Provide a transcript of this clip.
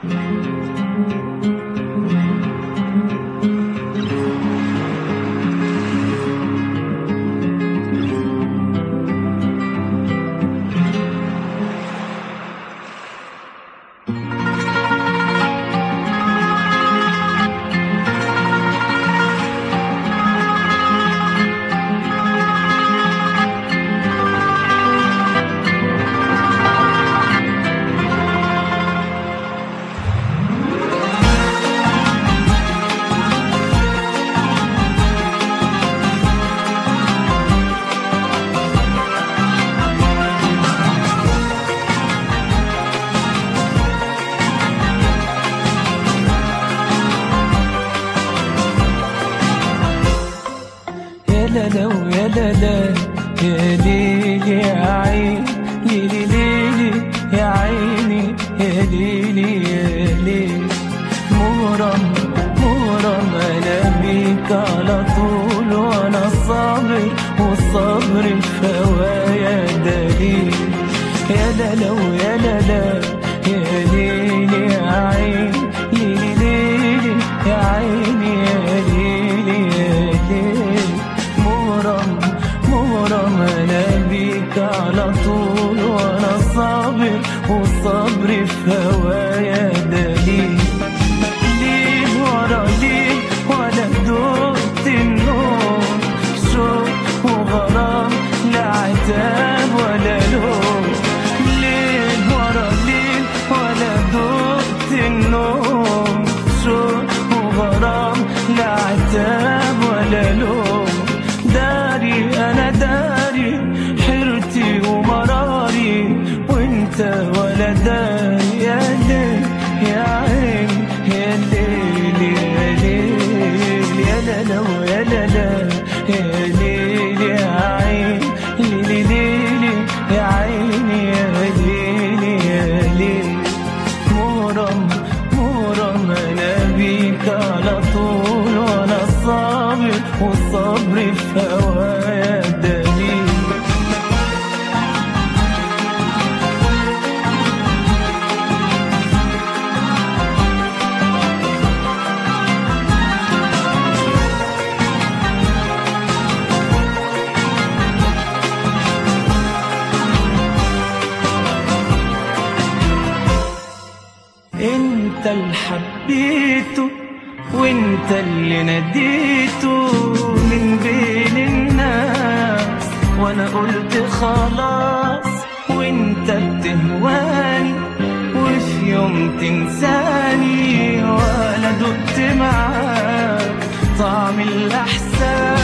لا ويا لا يا ليلي يا عين ليلي ليلي يا عيني يا ليلي يا ليلي مغرم مغرم انا بيك على طول وانا صابر والصبر فوايا دليل يا لا ويا لا يا ليلي يا عين ليلي ليلي يا عيني يا ليلي يا ليلي مغرم انا بيك على طول وانا صابر وصبري في هوايا دليل ليه ورا ليه ولا دقت النوم شوق وغرام لا عتاب ولا لوم ليه ورا ليه ولا دقت النوم شوق وغرام لا عتاب ولا لوم داري أنا داري حيرتي ومراري وانت ولا داري يا ليل يا عين يا ليل يا ليل يا لا ويا لا يا ليل يا عين ليلي ليلي يا عين يا ليل يا ليل مغرم أنا بيك على طول وأنا صابر وصبري في هوايا دليل انت اللي حبيته وانت اللي ناديته من بين الناس وانا قلت خلاص وانت بتهواني وفي يوم تنساني ولا دقت معاك طعم الاحساس